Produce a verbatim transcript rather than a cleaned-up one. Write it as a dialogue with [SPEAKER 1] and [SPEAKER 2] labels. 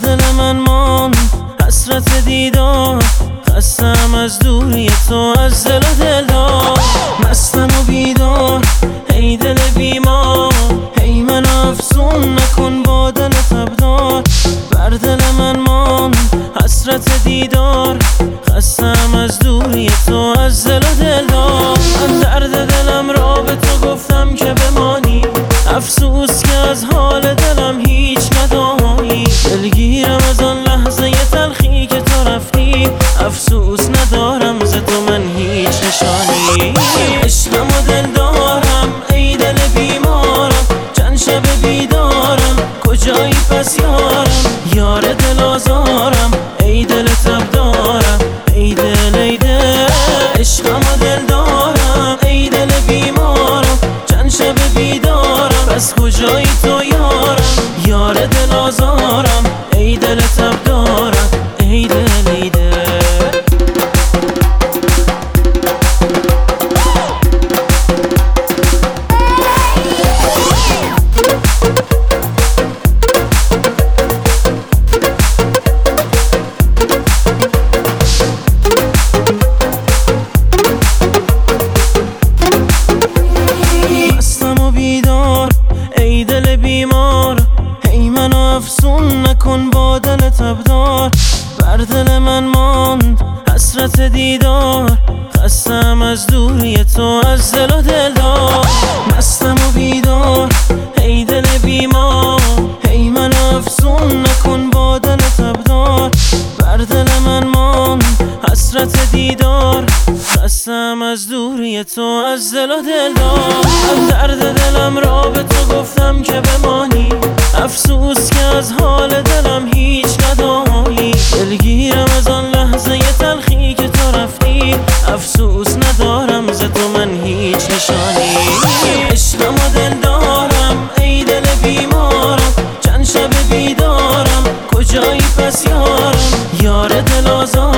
[SPEAKER 1] دل من مان حسرت دیدار، خستم از دوری تو از دل و دلدار. مستم و بیدار ای دل بیمار، ای من افسون نکن با دل تبدار. بر دل من مان حسرت دیدار، خستم از دوری تو از دل و دلدار. من درد دلم را به تو گفتم که بمانی، افسوس که از حال دلم هیچ ندانی. دلگیرم از آن لحظه تلخی که تو رفتی، افسوس ندارم ز تو من هیچ نشانی. عشقم و دل دارم ای دل بیمارم، چند شب بیدارم کجایی پس یارم. یار دل آزارم ای دل تبدارم، ای دل ای دل. عشقم و دل دارم ای دل بیمارم، چند شب بیدارم پس کجایی تو یارم. یار دل آزارم ای دل تبدارم، ای دل ای دل. ای دل بیمار ای منو افسون نکن با دل تبدار. بر دل من ماند حسرت دیدار، خستم از دوری تو از دل و دلدار. مستم و بیدار ای دل بیمار، ای منو افسون نکن با دل تبدار. بر دل من ماند حسرت دیدار، خستم از دوری تو از دل و دلدار. درد دلم را به تو گفتم که بمانی، افسوس که از حال دلم هیچ ندانی. دلگیرم از آن لحظه تلخی که تو رفتی، افسوس ندارم ز تو من هیچ نشانی. عشقم و دل دارم ای دل بیمارم، چند شب بیدارم کجایی پس یارم. یار دل آزارم